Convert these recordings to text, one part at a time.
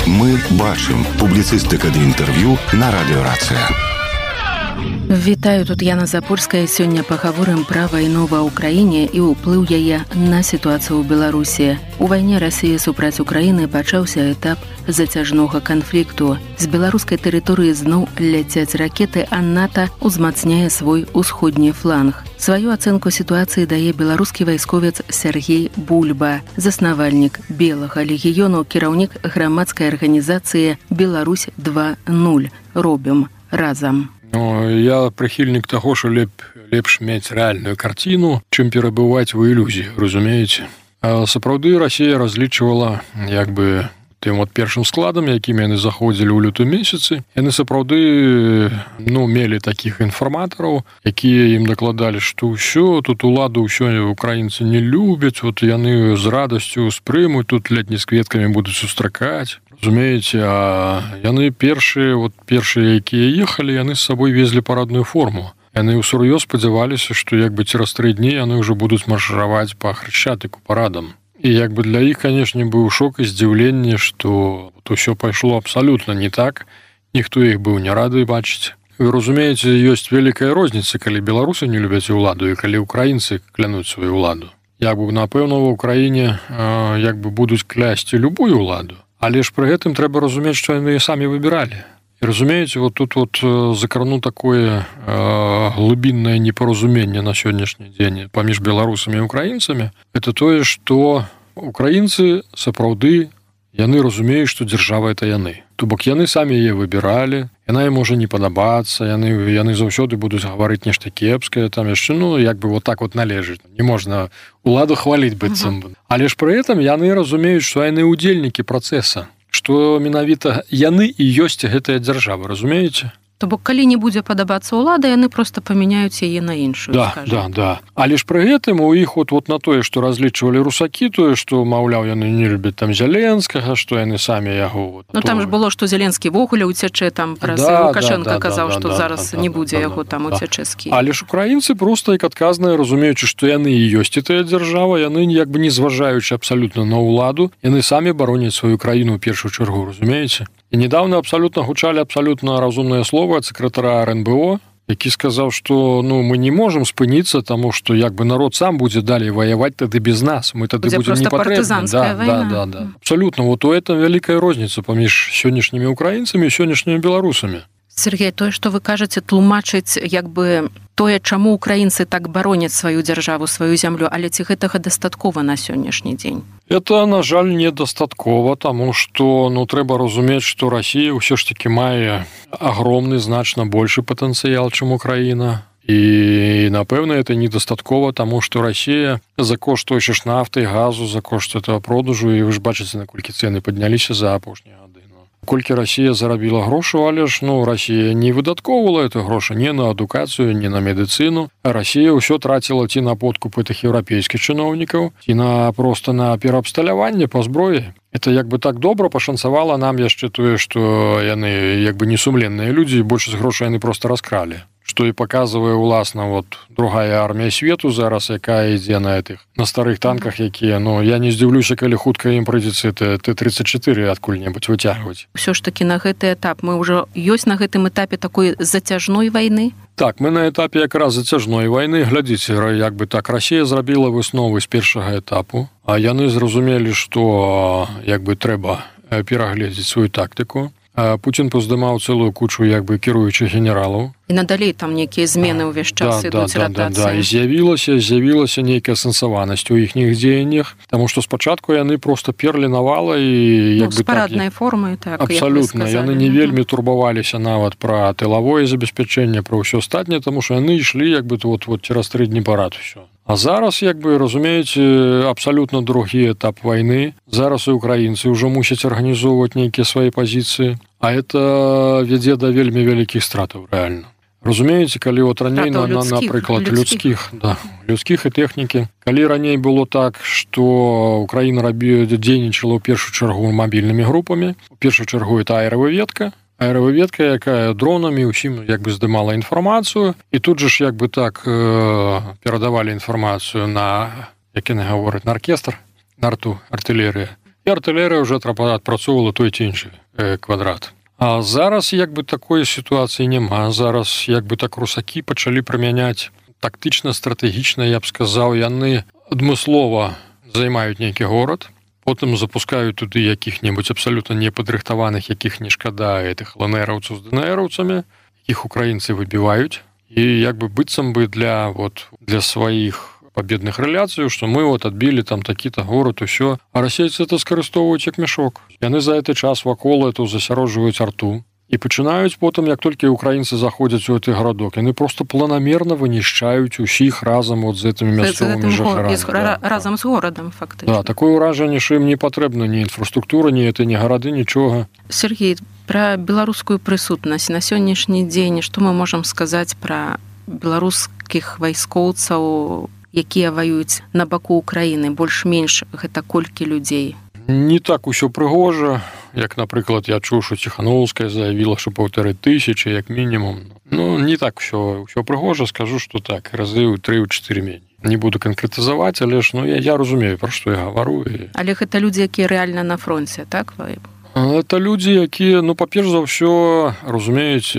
Мы бачым. Публіцыстыка ды інтэрв'ю на радыёрацыя. Вітаю, тут Яна Запольская. Сёння пагаворым пра вайну ва ўкраіне і ўплыў яе на сітуацыю ў Беларусі. У вайне Расіі супраць Украіны пачаўся этап зацяжнога канфлікту. З беларускай тэрыторыі зноў ляцяць ракеты, а НАТО ўзмацняе свой усходні фланг. Сваю ацэнку сітуацыі дае беларускі вайсковец Сергей Бульба, заснавальнік Белага легіёну, кіраўнік грамадскай арганізацыі «Беларусь 2.0». Робім разам. Я прыхільнік таго, што лепш мець рэальную карціну, чым перабываць у ілюзіі, разумееце? Сапраўды Расія разлічвала тым першым складам, якім яны заходзілі ў лютым месяцы. Яны сапраўды мелі такіх інфарматараў, якія ім дакладалі, што ўсё, тут уладу ўсё украінцы не любяць, яны з радасцю спрымуць, тут ледзь не з кветкамі будуць сустракаць. Разумееце, а яны першыя, якія ехалі, яны з сабой везлі парадную форму. Яны ўсур'ёз спадзяваліся, што цераз 3 дні яны ўжо будуць маршыраваць па Хрышчатыку парадам. І для іх, канешне, быў шок і здзіўленне, што ўсё пайшло абсалютна не так. Ніхто іх быў не рады бачыць. Вы разумееце, ёсць вялікая розніца, калі беларусы не любяць уладу і калі украінцы клянуць сваю ўладу. Напэўна, ва ўкраіне будуць клясці любую ўладу. Але ж пры гэтым трэба разумець, што яны самі выбіралі. І разумееце, тут закрану такое глыбіннае непаразуменне на сённяшні дзень паміж беларусамі і украінцамі. Это тое, што украінцы сапраўды яны разумеюць, што дзяржава это яны. То бок яны самі яе выбіралі, яна ім можа не падабацца, яны заўсёды будуць гаварыць нешта кепскае, там яшчэ так належыць. Не можна уладу хваліць быццам. Але ж пры гэтым яны разумеюць, што яны ўдзельнікі працэса, што менавіта яны і ёсць гэтая дзяржава, разумееце? То бок, калі не будзе падабацца ўлада, яны проста памяняюць яе на іншую, скажам. Да. Але ж пры гэтым у іх на тое, што разлічвалі русакі, тое, што, маўляў, яны не любяць там Зяленскага, што яны самі яго... там ж было, што Зяленскі вогуле уцячэ, там праз Лукашенка казаў, што зараз не будзе яго там уцячэ з Кіева. Але ж украінцы проста, як адказныя, разумеючы, што яны і ёсць і тая дзяржава, яны не зважаючы абсалютна на ўладу, яны самі бароняць сваю краіну ў першую чаргу, разумееце? І недавно абсалютна гучалі абсалютна разумныя словы ад сакратара РНБО, які сказаў, што мы не можам спыніцца, таму што народ сам будзе далей ваяваць тады без нас. Мы тады будзем не патрэбны. Да. Абсалютна. У этом вялікая розніца паміж сённяшнімі украінцамі і сённяшнімі беларусамі. Сергей, тое, што вы кажаце, тлумачыць тое, чаму украінцы так бароняць сваю дзяржаву, сваю зямлю, але ці гэтага дастаткова на сённяшні дзень? Это, на жаль, недастаткова, таму што трэба разумець, што Расія ўсё ж такі мае агромны, значна большы патэнцыял, чым Украіна. І, напэўна, это недастаткова, таму што Расія за кошт той ж нафты, газу, за кошт этого продажу, і вы ж бачыце, наколькі цэны падняліся за апошнія гады. Колькі Расія зарабіла грошу, але ж Расія не выдаткоўвала это грошы ні на адукацыю, ні на медыцыну. Расія ўсё траціла ці на подкуп гэтых еўрапейскіх чыноўнікаў, ці проста на пераабсталяванне па зброі. Это так добра пашанцавала нам яшчэ тое, што яны несумленныя людзі, і большасць грошай яны проста раскралі. Што і паказвае, уласна, другая армія свету зараз, якая ідзе на старых танках, якія, я не здзіўлюся, калі хутка ім прыйдзецца Т-34 адкуль-небудзь выцягваць. Усё ж такі на гэты этап мы ўжо ёсць на гэтым этапе такой зацяжной вайны? Так, мы на этапе якраз зацяжной вайны. Глядзіце, Расія зрабіла высновы з першага этапу, а яны зразумелі, што трэба перагледзець сваю тактыку. Пуцін паздымаў цэлую кучу кіруючых генералаў. І надалей там нейкія змены ўвесь час ідуць ратацыі. І з'явілася нейкая сэнсаванасць у іхніх дзеяннях, таму што спачатку яны проста перлі навала і з параднай формы, так. Абсалютна. Яны не вельмі турбаваліся нават пра тылавое забеспячэнне, пра ўсё астатняе, таму што яны ішлі цераз 3 дні парад усё. А зараз, разумееце, абсалютна другі этап вайны. Зараз і украінцы ўжо мусяць арганізоўваць нейкія свае пазіцыі, а это вядзе да вельмі вялікіх стратаў, рэальна. Разумееце, калі раней, напрыклад, людскіх і тэхнікі, калі раней было так, што Украіна дзейнічала ў першую чаргу мабільнымі групамі, у першую чаргу это аэравыведка, якая дронамі ўсім здымала інфармацыю, і тут же перадавалі інфармацыю на, як яны гавораць, на аркестр, на артылерыя. і артылерыя ўжо адпрацоўвала той ці іншы квадрат. А зараз як бы такой сітуацыі няма. Зараз як бы так русакі пачалі прымяняць тактычна-стратэгічна, я б сказаў, яны адмыслова займаюць нейкі горад, потым запускаюць туды якіх-небудзь абсалютна непадрыхтаваных, якіх не шкада, гэтых ЛНРаўцаў з ДНРаўцамі, якіх украінцы выбіваюць, і як бы быццам бы для сваіх победных реляцый, што мы адбілі там такі-то горад, усё, а расейцы это скарыстоўваюць як мяшок. Яны за гэты час вакол это засяроджваюць арту і пачынаюць потым, як толькі украінцы заходзяць у гэты гарадок, яны просто планамерна вынішчаюць усіх разам з гэтымі мясцовымі жыхарамі. Разам з горадам, фактычна. Да, такое ўражанне, што ім не патрэбна ні інфраструктура, ні гэта, ні гарады, нічога. Сергей, пра беларускую прысутнасць на сённяшні дзень, што мы можам сказаць пра беларускіх вайскоўцаў, якія ваююць на баку Украіны, больш-менш гэта колькі людзей? Не так усё прыгожа, як, напрыклад, я чуў, што Ціхановская заявіла, што 1500, як мінімум. Ну, не так усё прыгожа, скажу, што так, разы ў 3-4 меней. Не буду канкрэтызаваць, але ж, я разумею, пра што я гавару. Але гэта людзі, якія рэальна на фронце, так? Это людзі, якія, па-перш за ўсё, разумеюць,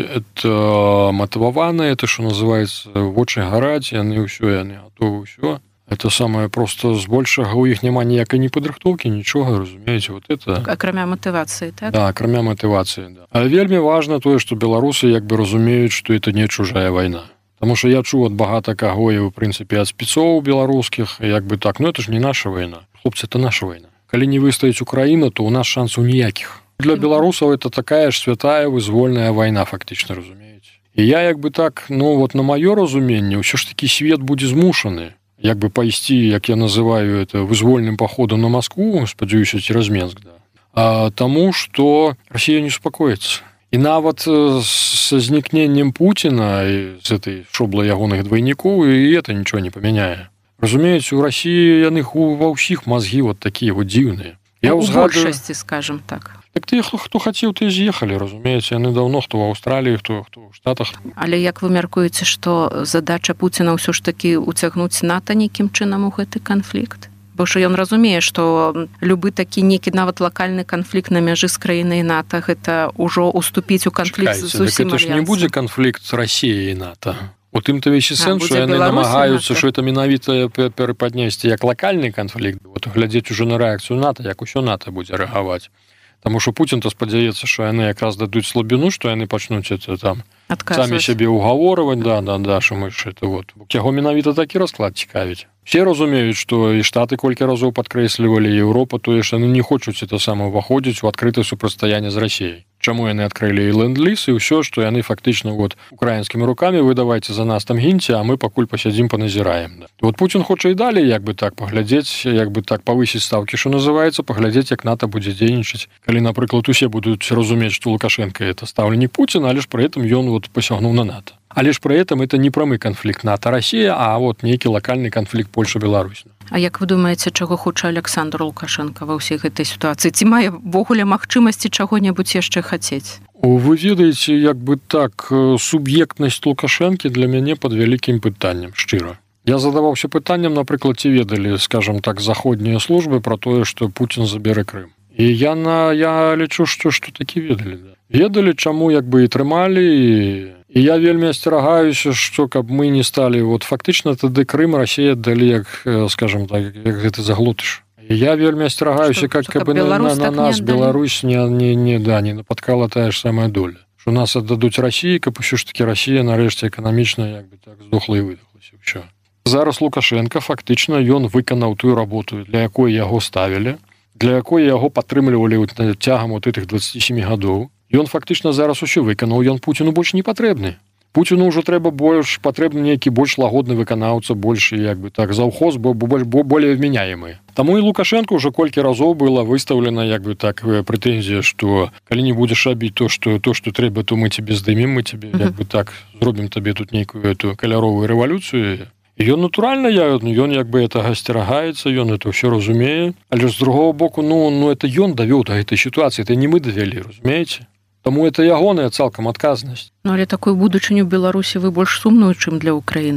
это матываваныя, это, што называецца, вочы гараць, яны гатовы ўсё. Это самае проста збольшага ў іх няма ніякай непадрыхтоўкі, нічога, разумееце, это... Акрамя матывацыі, так? Да, акрамя матывацыі, да. Але вельмі важна тое, што беларусы як бы разумеюць, што это не чужая вайна. Таму што я чуў ад багата каго, і, ў прынцыпе, ад спецоў беларускіх, як бы так, это ж не наша вайна. Хлопцы, это наша вайна. Калі не выстаіць Украіна, то ў нас шансаў ніякіх. Для беларусаў это такая ж святая вызвольная вайна, фактычна, разумееце. І я як бы так, на маё разуменне, ўсё ж такі свет будзе змушаны як бы пайсці, як я называю это, вызвольным паходам на Маскву, спадзяюся, цераз Менск, да. Таму, што Расія не успакоіцца. І нават са знікненнем Пуціна і з этой шоблай ягоных двайнікоў, і это нічого не памяняе. Разумееце, у Расіі яны ва ўсіх мазгі такія дзіўныя. У большасці, скажем так. Так тыя, хто хацеў, тыя з'ехалі, разумееце, яны даўно, хто ў Аўстраліі, хто ў Штатах. Але як вы мяркуеце, што задача Пуціна ўсё ж такі ўцягнуць НАТО нейкім чынам у гэты канфлікт? Бо што ён разумее, што любы такі нейкі нават лакальны канфлікт на мяжы з краінай НАТО, гэта ўжо уступіць у канфлікт з усім альянсам. Это ж не будзе канфлікт з Расіяй і НАТО. У тым-то весь сэнс, што яны намагаюцца, што это менавіта перападнесці як лакальны канфлікт, глядзець ужо на рэакцыю НАТО, як усё НАТО будзе рэагаваць. Таму што Пуцін-то спадзяецца, што яны якраз дадуць слабіну, што яны пачнуць это там самі сябе ўгаворваць, што мы ж это яго менавіта такі расклад цікавіць. Все разумеюць, што і Штаты колькі разоў падкрэслівалі, Еўропа, тое, што яны не хочуць это сама ўваходзіць у адкрытае супрацьстаянне з Расіяй. Чаму яны адкрылі і ленд-ліз, і ўсё, што яны фактычна украінскімі рукамі вы давайце за нас там гіньце, а мы пакуль пасядзім, паназіраем. Пуцін хоча і далей як бы так паглядзець, як бы так павысіць стаўкі, што называецца, паглядзець, як НАТО будзе дзейнічаць. Калі, напрыклад, усе будуць разумець, што Лукашенко это стаўленік Пуціна, але ж пры гэтым ён пасягнуў на НАТО. Але ж пры гэтым это не прамы канфлікт НАТО-Расія, а нейкі лакальны канфлікт Польша-Беларусь. А як вы думаеце, чаго хоча Александр Лукашенко ва ўсей гэтай сітуацыі? Ці мае ввогуле магчымасці чаго-небудзь яшчэ хацець? Вы ведаеце, як бы так, суб'ектнасць Лукашэнкі для мяне пад вялікім пытаннем, шчыра. Я задаваўся пытаннем, напрыклад, ці ведалі, скажам так, заходнія службы пра тое, што Пуцін забере Крым. І я лічу, што такі ведалі. Ведалі, чаму як бы і трымалі, і я вельмі асцерагаюся, што каб мы не сталі, фактычна тады Крым Расія далі, як, скажам так, як гэты заглотыш. І я вельмі асцерагаюся, каб на нас Беларусь не напаткала тая ж самая доля. Што нас аддадуць Расіі, каб усё ж такі Расія нарэшце эканамічна як бы так здохла і выдохлася. Ўсё. Зараз Лукашенко фактычна ён выканаў тую работу, для якой яго ставілі, для якой яго падтрымлівалі цягам гэтых 27 гадоў. Ён фактычна зараз усё выканаў, ён Пуціну больш не патрэбны. Пуціну ўжо трэба патрэбны нейкі больш лагодны выканаўца, больш як бы так заўхоз, бо более вменяемы. Таму і Лукашенко ўжо колькі разоў была выстаўлена як бы так прэтэнзія, што калі не будзеш рабіць то, што трэба, то мы цябе здымем, мы цябе як бы так зробім табе тут нейкую эту каляровую рэвалюцыю. І ён натуральна, ён як бы гэтага асцерагаецца, ён это ўсё разумее, але з другого боку, это ён давёў да гэтай сітуацыі, это не мы давялі, разумееце? Таму это ягоная цалкам адказнасць. Але такую будучыню Беларусі вы больш сумную, чым для Украіны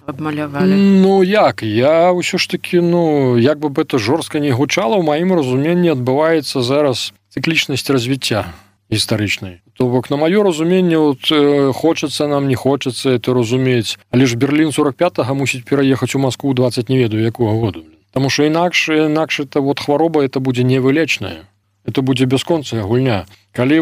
абмалявалі? Ну як, я ўсё ж таки, як бы гэта жорстка не гучала, у маім разуменні адбываецца зараз цыклічнасць развіцця гістарычнай. То бок, на маё разуменне, хочацца нам, не хочацца это разумець, але ж Берлін 45-го мусіць пераехаць у Маскву 20 не ведаю якога году. Таму што інакш это хвароба, это будзе невылечная. Это будзе бясконцая гульня. Калі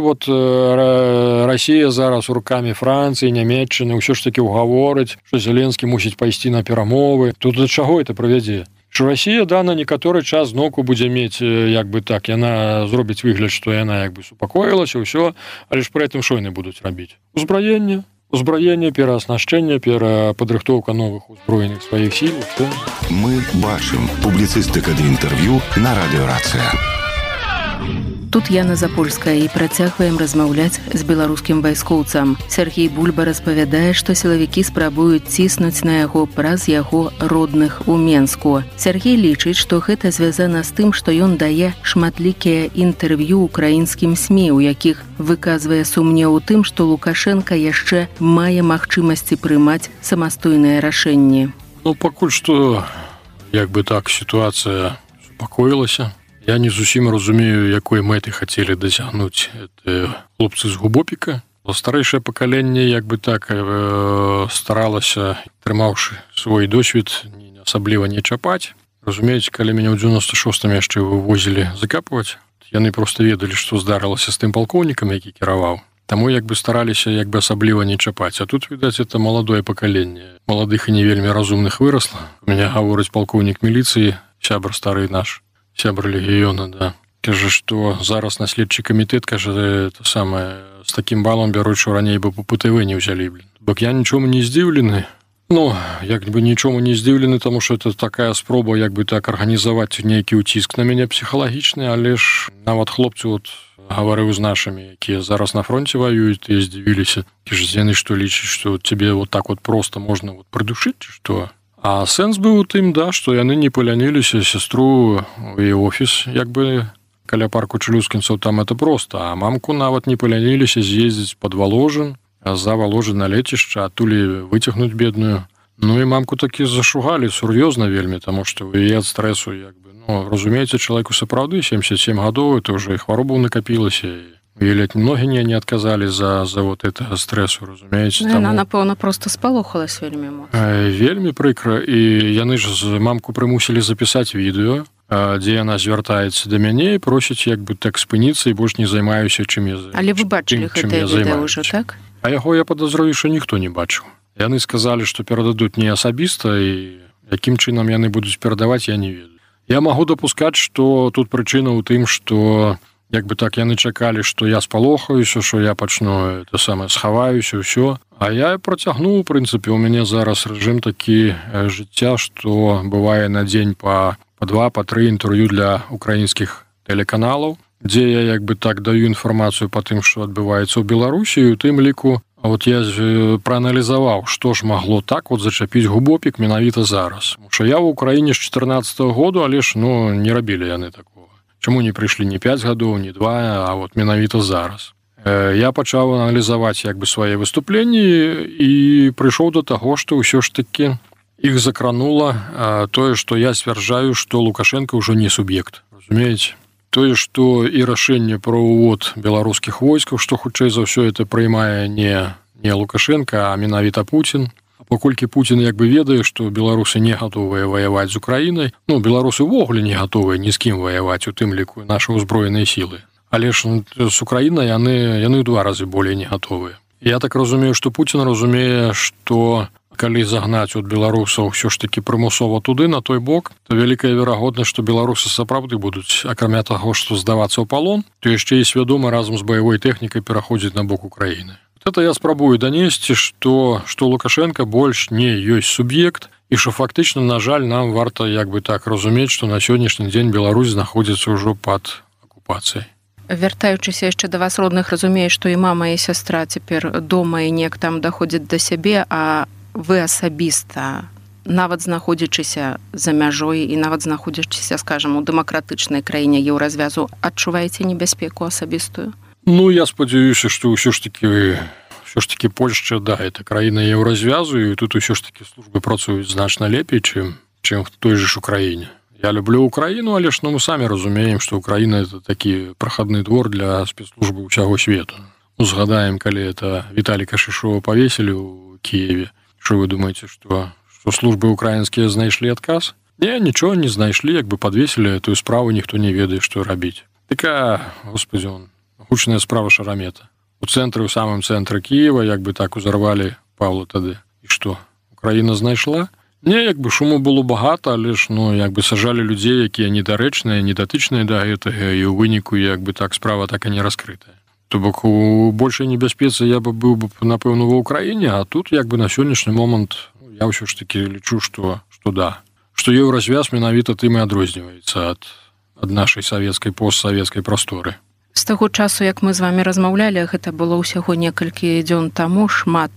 Расія зараз рукамі Францыі, Нямецчыны ўсё ж такі ўгаворыць, што Зеленскі мусіць пайсці на перамовы, то да чаго это прывядзе? Што Расія, на некаторы час зноўку будзе мець, яна зробіць выгляд, што яна супакоілася, ўсё, але ж пры гэтым што яны будуць рабіць? Узбраенне, перааснашчэнне, перападрыхтоўка новых узброеных сваіх сіл. Мы бачым. Публіцыстыка ды інтэрв'ю на радыёрацыя. Тут Яна Запольская і працягваем размаўляць з беларускім вайскоўцам. Сергей Бульба распавядае, што сілавікі спрабуюць ціснуць на яго праз яго родных у Менску. Сергей лічыць, што гэта звязана з тым, што ён дае шматлікія інтэрв'ю украінскім СМІ, у якіх выказвае сумнеў у тым, што Лукашенка яшчэ мае магчымасці прымаць самастойныя рашэнні. Пакуль што, сітуацыя супакоілася. Я не зусім разумею, якой мэты хацелі дасягнуць хлопцы з Губопіка. Старэйшае пакаленне старалася, трымаўшы свой досвед, асабліва не чапаць. Разумееце, калі мяне ў 96-м яшчэ вывозілі закапваць, яны проста ведалі, што здарылася з тым палкоўнікам, які кіраваў. Таму стараліся асабліва не чапаць. А тут, відаць, это маладое пакаленне. Маладых і не вельмі разумных вырасла. У мяне гаворыць палкоўнік міліцыі, сябр стары наш. Сябр легіёна, да. Кажа, што зараз на следчы камітэт, кажа, з такім балам бяруць, што раней бы по ПТВ не ўзялі, Бок я нічому не здзіўлены. Нічому не здзіўлены, таму што это такая спроба, арганізаваць нейкі ўціск на мяне псіхалагічны, але ж нават хлопцы, гаварыў з нашымі, якія зараз на фронте ваююць, і здзівіліся. Яны што лічаць, што цябе так проста можна прыдушыць, ці што? А сэнс быў у тым, што яны не паляніліся сястру і офіс, каля парку чалюскінцаў, там это проста. А мамку нават не паляніліся з'ездзіць пад Валожын, за Валожын на лецішча, адтуль выцягнуць бедную. І мамку такі зашугалі сур'ёзна вельмі, таму што у яе ад стрэсу, разумееце, чалавеку сапраўды 77 гадоў, это ўжо і хваробаў накапілася, і ледь ногі не адказалі за гэтага стрэсу, разумееце. Яна, напэўна, проста спалохалась вельмі моцна. Вельмі прыкра, і яны ж мамку прымусілі запісаць відэо, дзе яна звяртаецца да мяне і просіць так спыніцца і больш не займаюся, чым я займаюся. Але вы бачылі гэтае відэо ўжо, так? А яго, я падазрую, што ніхто не бачыў. Яны сказалі, што перададуць не асабіста, і якім чынам яны будуць перадаваць, я не ведаю. Я магу дапускаць, што тут прычына ў тым, што яны чакалі, што я спалохаюся, што я пачну схаваюся, ўсё. А я працягну, у прынцыпе, у мяне зараз рэжым такі жыцця, што бывае на дзень па 2, па 3 інтэрв'ю для украінскіх тэлеканалаў, дзе я даю інфармацыю па тым, што адбываецца ў Беларусі, і у тым ліку я прааналізаваў, што ж магло так зачапіць Губопік менавіта зараз. Што я ў Украіне з 14-го году, але ж не рабілі яны такого. Чаму не прыйшлі не 5 гадоў, не 2, а менавіта зараз. Я пачаў аналізаваць свае выступленні і прыйшоў да таго, што ўсё ж такі іх закранула тое, што я сцвярджаю, што Лукашенко ўжо не суб'ект. Разумееце? Тое, што і рашэнне пра ўвод беларускіх войскаў, што хутчэй за ўсё это прыймае не Лукашенко, а менавіта Пуцін. Паколькі Пуцін ведае, што беларусы не гатовыя ваяваць з Украінай, беларусы ўвогуле не гатовыя ні з кім ваяваць, у тым ліку нашы ўзброеныя сілы. Але ж з Украінай яны ў 2 разы болей не гатовыя. Я так разумею, што Пуцін разумее, што калі загнаць беларусаў ўсё ж такі прымусова туды, на той бок, то вялікая верагоднасць, што беларусы сапраўды будуць, акрамя таго, што здавацца ў палон, то яшчэ і свядома разам з баявой тэхнікай пераходзіць на бок Украіны. Это я спрабую данесці, што Лукашенко больш не ёсць суб'ект, і што фактычна, на жаль, нам варта разумець, што на сённяшні дзень Беларусь знаходзіцца ўжо пад акупацыяй. Вяртаючыся яшчэ да вас родных, разумею, што і мама, і сястра цяпер дома, і неяк там даходзяць да сябе, а вы асабіста, нават знаходзячыся за мяжой і нават знаходзячыся, скажам, у дэмакратычнай краіне еўразвязу, адчуваеце небяспеку асабістую? Я спадзяюся, што ўсё ж такі ўсё ж таки Польшча, да, это краіна еўразвязу, і тут ўсё ж таки службы працуюць значна лепей, чым в той же ж Украіне. Я люблю Украіну, але ж мы самі разумеем, што Украіна это такі прахадны двор для спецслужбы ўсяго свету. Згадаем, калі это Віталіка Шышова павесілі ў Киеве. Што вы думаеце, што службы украінскія знайшлі адказ? Не, нічого не знайшлі, як бы подвесілі тую справу, ніхто не ведае, што рабіць. Такая, господи, гучная справа Шарамета. У цэнтры, у самым цэнтры Киева, як бы так узарвалі Павла тады. І што, Украіна знайшла? Не, як бы шуму было багата, але ж, як бы сажалі людзей, якія недарэчныя, недатычныя да гэтага, і ў выніку, як бы так, справа так і не раскрытая. То бок, у большай небяспецы я бы быў бы, напэўна, ва Украіне, а тут, як бы на сённяшні момант, я ўсё ж таки лічу, што да. Што еўразвяз менавіта тым і адрозніваецца ад нашай савецкай, постсавецкай прасторы. З таго часу, як мы з вамі размаўлялі, гэта было ўсяго некалькі дзён таму, шмат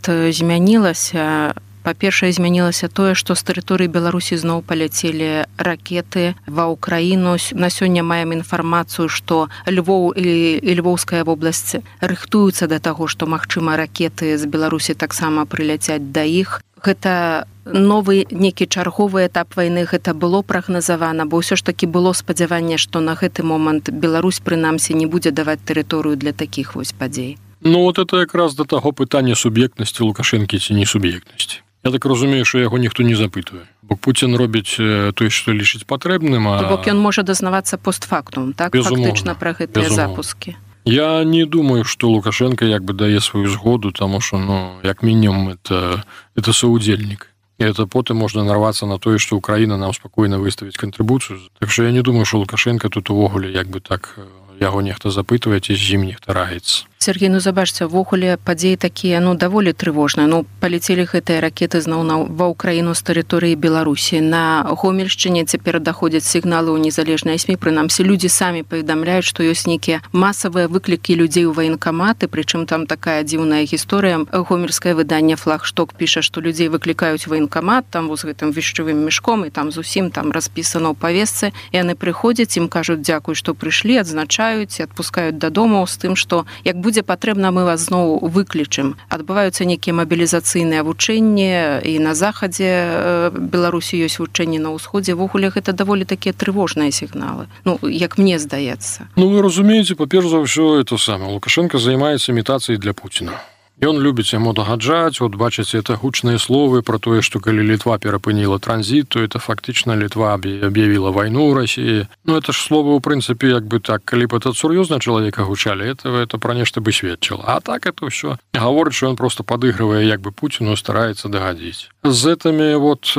змянілася. Па-першае, змянілася тое, што з тэрыторыі Беларусі зноў паляцелі ракеты ва Ўкраіну. На сёння маем інфармацыю, што Львоў і Львоўская вобласць рыхтуюцца да таго, што, магчыма, ракеты з Беларусі таксама прыляцяць да іх. Гэта новы некі чарговы этап вайны, гэта было прагназавана, бо ўсё ж такі было спадзяванне, што на гэты момант Беларусь, прынамсі, не будзе даваць тэрыторыю для такіх вось падзей. Вот это якраз да таго пытання суб'ектнасці Лукашэнкі ці не суб'ектнасці. Я так разумею, што яго ніхто не запытвае. Бо Пуцін робіць тое, што лічыць патрэбным, То бок ён можа дазнавацца постфактум, так? Фактычна пра гэтыя запускі. Я не думаю, што Лукашенко як бы дае сваю згоду, таму што, як мінімум, это соудзельнік. І это потым можна нарвацца на тое, што Украіна нам спакойна выставіць кантрыбуцыю. Так што я не думаю, што Лукашенко тут увогуле як бы так яго нехта запытвае, ці з ім нехта раіцца. Сергей, забачце, увогуле падзеі такія, даволі трывожныя. Паляцелі гэтыя ракеты зноў ва Ўкраіну з тэрыторыі Беларусі. На Гомельшчыне цяпер даходзяць сігналы ў незалежныя СМІ, прынамсі людзі самі паведамляюць, што ёсць нейкія масавыя выклікі людзей у ваенкаматы, прычым там такая дзіўная гісторыя. Гомельскае выданне «Флагшток» піша, што людзей выклікаюць ваенкамат, там з гэтым вішчавым мешком, і там зусім там распісана ў павесцы. Яны прыходзяць, ім кажуць дзякуй, што прыйшлі, адзначаюць, адпускаюць дадому з тым, што як будзе патрэбна, мы вас зноў выключым. Адбываюцца нейкія мабілізацыйныя вучэнні, і на захадзе Беларусі ёсць вучэнні, на ўсходзе. Вогуле гэта даволі такія трывожныя сігналы. Як мне здаецца. Вы разумееце, па-перш за ўсё, это самае. Лукашенко займаецца імітацыяй для Пуціна. Ён любіць яму дагаджаць, бачыце, это гучныя словы пра тое, што калі Літва перапыніла транзіт, то это фактычна Літва аб'явіла вайну ў Расіі. Это ж словы, ў прынцыпе, як бы так, калі б это сур'ёзна чалавека гучалі, это пра нешта бы сведчыла. А так это ўсё гаворыць, што ён проста падыгрывае як бы Пуціну, стараецца дагадзіць. З гэтымі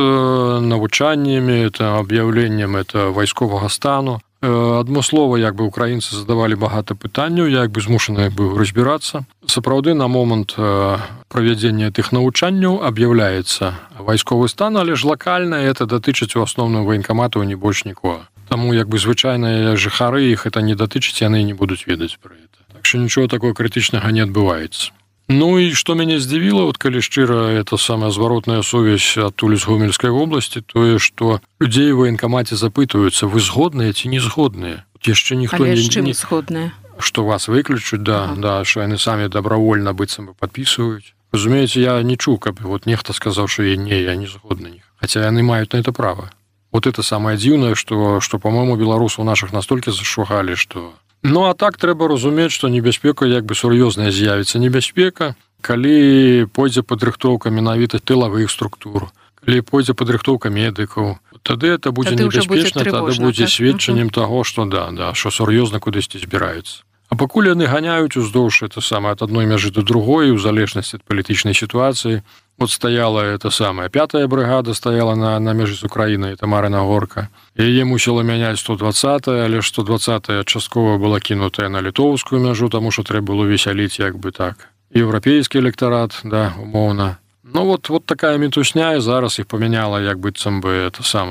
навучаннямі, аб'яўленнем вайсковага стану, адмыслова як бы украінцы задавалі багата пытанняў, як бы змушаны быў разбірацца. Сапраўды, на момант правядзення тых навучанняў аб'яўляецца вайсковы стан, але ж лакальна, это датычыць у асноўным ваенкаматаў, не больш нікога. Таму як бы звычайныя жыхары іх это не датычыць, яны не будуць ведаць пра гэта. Так што нічого такого крытычнага не адбываецца. І што мяне здзівіла, калі шчыра, это самая зваротная сувязь адтуль з Гомельскай вобласці, тое, што людзей у ваенкамаце запытваюцца, вы згодныя ці не згодныя? Яшчэ ніхто не згодныя. Што вас выключаць, да, што яны самі дабравольна быццам бы падпісваюць. Разумееце, я не чуў, каб нехта сказаў, што я не згодны іх. Хаця яны маюць на это права. Это самае дзіўнае, што па-мойму, беларусаў нашых настолькі зашугалі, што... А так трэба разумець, што небяспека як бы сур'ёзная з'явіцца небяспека, калі пойдзе падрыхтоўка менавіта тылавых структур, калі пойдзе падрыхтоўка медыкаў, тады это будзе небяспечна, тады будзе сведчаннем таго, што што сур'ёзна кудысьці збіраюцца. А пакуль яны ганяюць уздоўж ад адной мяжы да другой, у залежнасці ад палітычнай сітуацыі, стаяла 5-я брыгада, стаяла на мяжы з Украінай, Марына Горка. Яе мусіла мяняць 120-я, але 120-я часткова была кінутая на літоўскую мяжу, таму што трэба было весяліць як бы так. Еўрапейскі электарат, умоўна. Такая мітусня, і зараз іх памяняла як быццам бы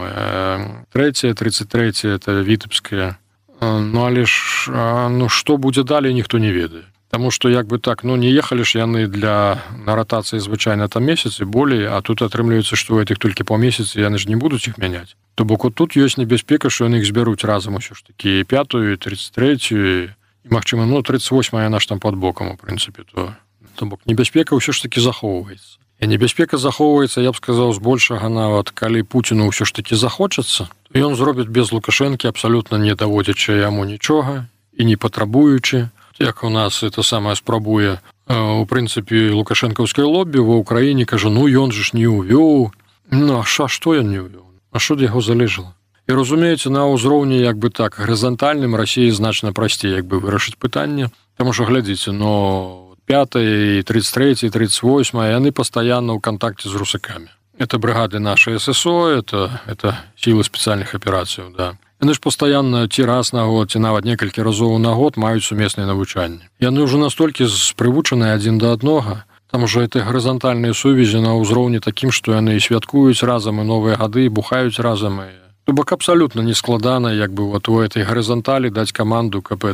3-я, 33-я, это Вітебская. Але ж, што будзе далей, ніхто не ведае. Таму што як бы так, не ехалі ж яны на ратацыі звычайна там месяцы болей, а тут атрымліваецца, што гэтых толькі паўмесяцы яны ж не будуць іх мяняць. То бок тут ёсць небяспека, што яны іх збяруць разам усё ж такі 5-ю, 33-ю, і магчыма, 38-я яна ж там пад бокам, у прынцыпе, то То бок небяспека ўсё ж такі захоўваецца. І небяспека захоўваецца, я б сказаў, збольшага нават, калі Пуціну ўсё ж такі захочацца, то ён зробіць без Лукашэнкі абсалютна не даводзячы яму нічога і не патрабуючы, як у нас это самае спрабуе у прынцыпе лукашэнкаўскае лоббі ва ўкраіне, кажа, ну ён же ж не ўвёў, ну а што ён не ўвёў, а што ад яго залежала? І разумееце, на ўзроўні як бы так гарызантальным Расіі значна прасцей як бы вырашыць пытанне, таму што глядзіце, но 5, 33, 38, яны пастаянна ў кантакце з русакамі. Это бригады нашай ССО, это сілы спецыяльных аперацыяў, да. Яны ж пастаянна ці раз на год, ці нават некалькі разоў на год маюць сумесныя навучанні. Яны ўжо настолькі спрывучаныя адзін да аднога, там ужо это гарызантальныя сувязі на ўзроўні такім, што яны і святкуюць разам, і новыя гады, і бухаюць разам. То бок абсалютна не складана, як бы вот у этой гарызанталі даць каманду, каб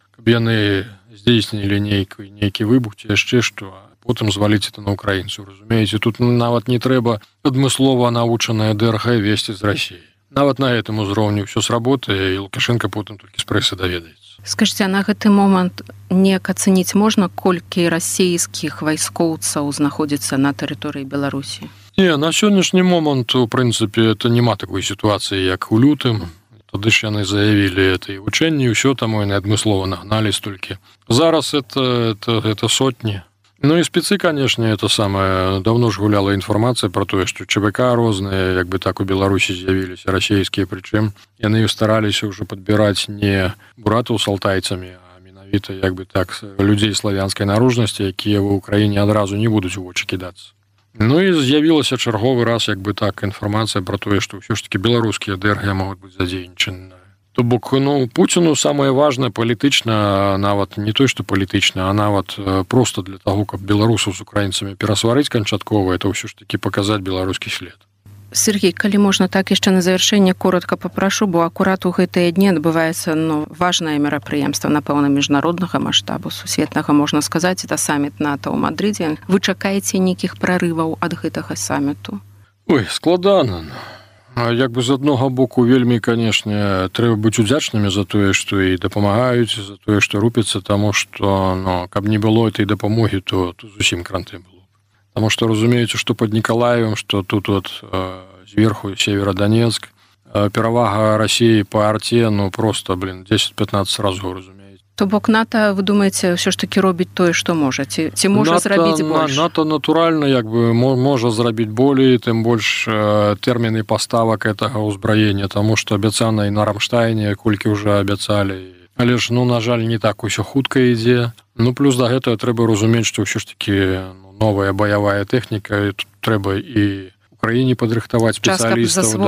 яны здзейснілі нейкі выбух ці яшчэ што, а потым зваліць это на украінцаў. Разумееце, тут нават не трэба адмыслова навучанае ДРГ весці з Расіі. Нават на гэтым узроўні ўсё сработае, і Лукашенко потым толькі з прэсы даведаецца. Скажыце, а на гэты момант неяк ацэніць можна, колькі расійскіх вайскоўцаў знаходзіцца на тэрыторыі Беларусі? Не, на сённяшні момант, у прынцыпе, это няма такой сітуацыі, як у лютым. Тады ж яны заявілі это і вучэнні, і ўсё таму яны адмыслова нагналі столькі. Зараз это сотні. Ну і спецы, канешне, это самае, даўно ж гуляла інфармацыя пра тое, што ЧВК розныя, як бы так у Беларусі з'явіліся, расійскія, прычым яны стараліся ўжо падбіраць не буратаў з алтайцамі, а менавіта, як бы так, людзей славянскай наружнасці, якія ва ўкраіне адразу не будуць у вочы кідацца. Ну і з'явілася чарговы раз, як бы так, інфармацыя пра тое, што ўсё ж такі беларускія ДРГ могуць быць задзейнічаны. То бок, ну, Пуціну самае важнае палітычна, нават не той, што палітычна, а нават проста для таго, каб беларусаў з украінцамі перасварыць канчаткова, это ўсё ж такі паказаць беларускі след. Сергей, калі можна так яшчэ на завяршэнне коротка папрашу, бо акурат у гэтыя дні адбываецца важнае мерапрыемства, напэўна, міжнароднага маштабу, сусветнага, можна сказаць, это саміт НАТО ў Мадрыдзе. Вы чакаеце нейкіх прарываў ад гэтага саміту? Ой, складана. Як бы з аднога боку вельмі, канешне, трэба быць удзячнымі за тое, што і дапамагаюць, за тое, што рупяцца, таму што, каб не было этой дапамогі, то зусім кранты было. Таму што разумееце, што пад Нікалаевым, што тут зверху Северодонецк, перавага Расіі па арце, просто, 10-15 разоў, разумееце. То бок НАТО, вы думаеце, ўсё ж такі робіць тое, што можа? Ці можа зрабіць больш? НАТО натуральна, як бы, можа зрабіць болей, тым больш тэрміны паставак гэтага ўзбраення, таму што абяцана і на Рамштайне, колькі ўжо абяцалі. Але ж, на жаль, не так усё хутка ідзе. Плюс да гэтага трэба разумець, што ўсё ж такі новая баявая тэхніка, тут трэба і Украіне падрыхтаваць спецыялістаў.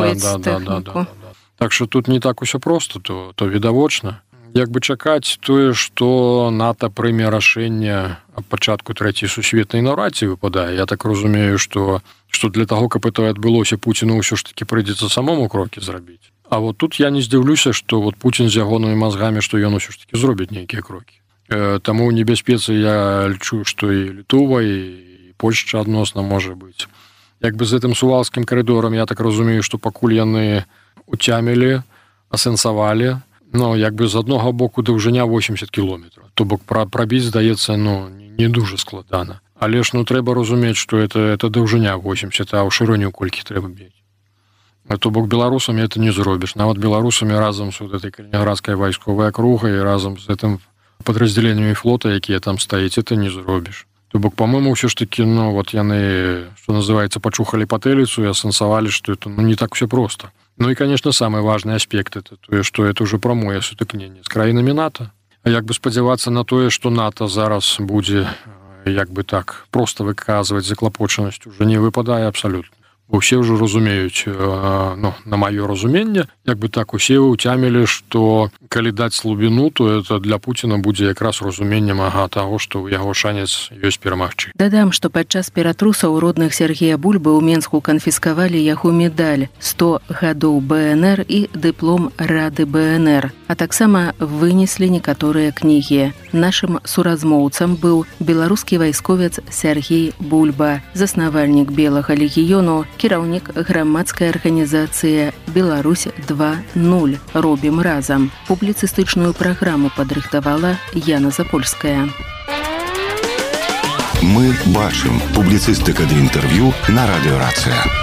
Так што тут не так усё проста, то відавочна. Як бы чакаць тое, што НАТО прыме рашэнне аб пачатку трэцяй сусветнай наўрад ці выпадае. Я так разумею, што для таго, каб это адбылося, Пуціну ўсё ж такі прыйдзецца самому крокі зрабіць. А вот тут я не здзіўлюся, што Пуцін з ягонымі мазгамі, што ён усё ж такі зробіць нейкія крокі. Таму ў небяспецы я лічу, што і Літва, і Польшча адносна можа быць. Як бы з гэтым сувалскім карыдорам, я так разумею, што пакуль яны уцямілі, асэнсавалі, як бы з аднога боку даўжыня 80 кіложметраў. То бок прабіць, здаецца, не дужа складана. Але ж трэба разумець, што это даўжыня 80, а ў шырыню колькі трэба бець. То бок беларусамі это не зробіш. Нават беларусамі разам з этой калінінградскай вайсковай акругай, разам з гэтым падраздзяленнямі флота, якія там стаіць, это не зробіш. То бок, па-мойму, ўсё ж такі, яны, што называецца, пачухалі патэліцу і асэнсавалі, што это не так усё проста. І, конечно, самый важный аспект это тое, што это ўжо прамое сутыкненне з краінамі НАТО. А як бы спадзявацца на тое, што НАТО зараз будзе, як бы так, проста выказваць заклапочанасць, уже не выпадае абсалютна. Бо ўсе ўжо разумеюць, на маё разуменне, як бы так, усе ўцямілі, што калі даць слабіну, то это для Пуціна будзе якраз разуменнем таго, што ў яго шанец ёсць перамагчы. Дадам, што падчас ператрусаў родных Сергея Бульбы ў Менску канфіскавалі яго медаль 100 гадоў БНР і дыплом Рады БНР, а таксама вынеслі некаторыя кнігі. Нашым суразмоўцам быў беларускі вайсковец Сергей Бульба, заснавальнік Белага легіёну, кіраўнік грамадскай арганізацыі «Беларусь 2.0. Робім разам». Публіцыстычную праграму падрыхтавала Яна Запольская. Мы бачым. Публіцыстыка ды інтэрв'ю на радыёрацыя.